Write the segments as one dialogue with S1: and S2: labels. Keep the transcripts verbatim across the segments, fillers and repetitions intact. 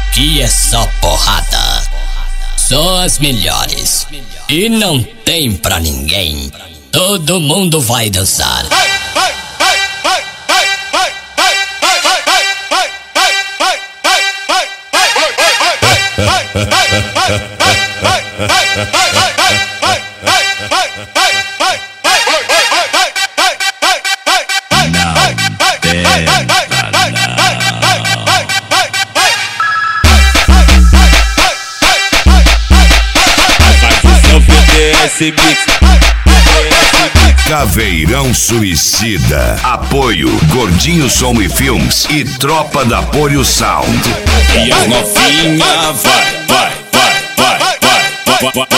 S1: Aqui é só porrada, só as melhores e não tem pra ninguém. Todo mundo vai dançar.
S2: Caveirão Suicida. Apoio Gordinho Som e Filmes e Tropa da Polio Sound.
S3: E as novinha vai, vai, vai, vai, vai, vai, vai,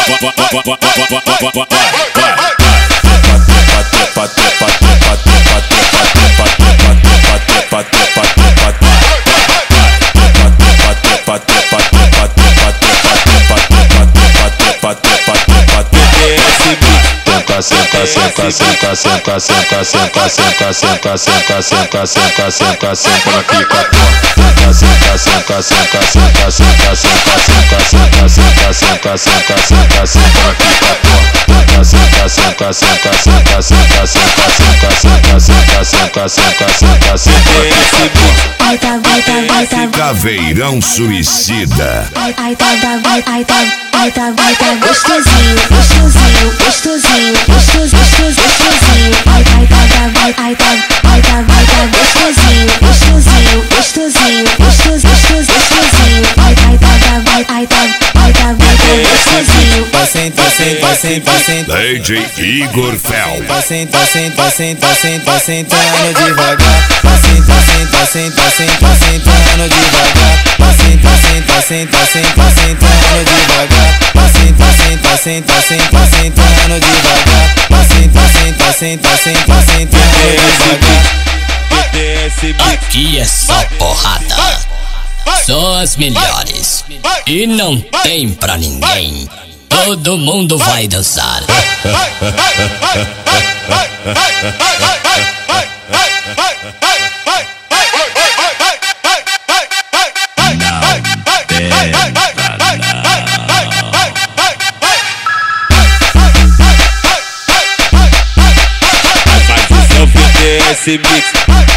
S4: Senta, senta, senta, senta, senta, senta, senta, senta, senta, senta, senta, senta, senta na pica. Senta, senta, senta, senta, senta, senta, senta, senta, senta, senta, senta, senta, senta na pica. Senta, senta, senta, senta, senta, senta, senta, senta, senta, senta, senta, senta na pica.
S5: Ai tá, vai tá, vai tá.
S2: Caveirão Suicida.
S5: Ai ai tá, vai, ai tá, ai tá, vai tá gostosinho, gostosinho, gostosinho, gostoso, gostoso, gostosinho. Ai ai tá, vai, ai tá, ai tá, vai tá gostosinho, gostosinho, gostosinho, gostoso, gostoso, gostosinho. Ai ai tá, vai, ai tá, ai tá, vai tá gostosinho.
S3: vai sentar, senta, vai sentar, senta.
S2: D J Igor Fel.
S3: Vai sentar, senta, senta, senta, sentando devagar. Vai sentar, senta, senta, senta, sentando devagar. Vai sentar, senta, senta, senta, sentando devagar. Vai sentar, senta, senta, senta, sentando devagar. Vai sentar, senta, senta, senta, sentando devagar.
S1: Aqui é só porrada, só as melhores e não tem pra ninguém. Todo mundo vai dançar.
S3: Esse mix